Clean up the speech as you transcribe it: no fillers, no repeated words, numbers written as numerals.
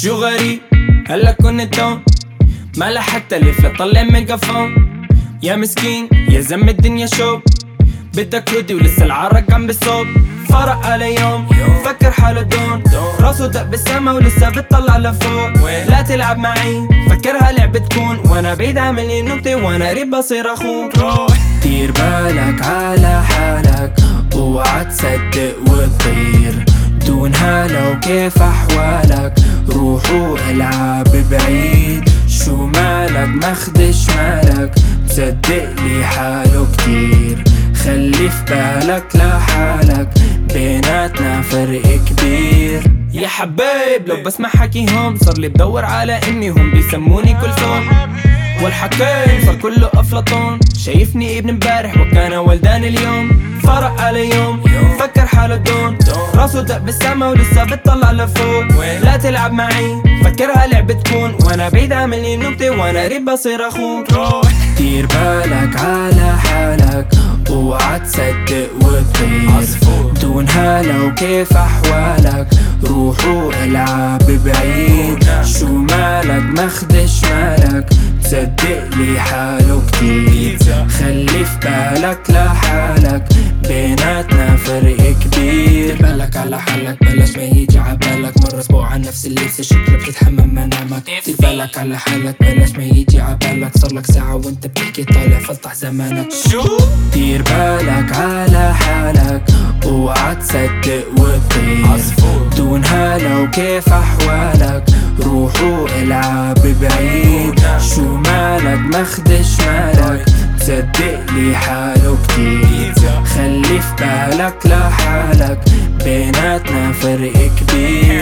شو غريب هلا كنت هون ما لحقت الف لطلع ميجافون. يا مسكين يا زم الدنيا شوب بدك ردي ولسه العرق عم بالصوب. فرق على يوم فكر حاله دون راسه دق بالسما ولسه بتطلع لفوق. لا تلعب معي فكرها لعبة تكون وانا بعيد عاملني نكتة وانا قريب بصير اخوك. دير بالك على حالك اوعى تصدق وتطير دونها لو كيف احوالك. روح والعب بعيد شو مالك ماخدش مالك مصدق لي حاله كتير. خلي في بالك لحالك بيناتنا فرق كبير. يا حبايب لو بسمع حكيهم صار لي بدور على امي هم بيسموني كلثوم. والحكايم صار كله افلاطون شايفني ابن امبارح وكان ولدان اليوم. فرق على يوم فكر حاله دون راسه دق بالسما ولسه بتطلع لفوق. لا تلعب معي فكرها لعبة تكون وانا بعيد عاملني نكتة وانا قريب بصير اخوك. دير بالك على حالك اوعى تصدق وتطير دونها لو كيف احوالك. روح والعب بعيد شو مالك ماخدش مالك مصدق لي حاله كتير. خلي في بالك لحالك بيناتنا فرق كبير. بالك على حالك بلاش ما يجي عبالك مرة اسبوع عن نفس اللبس شكلك بتتحمم منامك. دير بالك على حالك بلاش ما يجي عبالك صار لك ساعة وانت بتحكي طالع فلطح زمانك. شو دير بالك على حالك اوعى تصدق وتطير دونها لو كيف احوالك. روح والعب بعيد شو مالك ماخدش مالك مصدق لي حاله كتير. خلي في بالك لحالك بيناتنا فرق كبير.